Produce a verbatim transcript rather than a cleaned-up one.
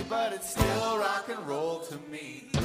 but it's still rock and roll to me.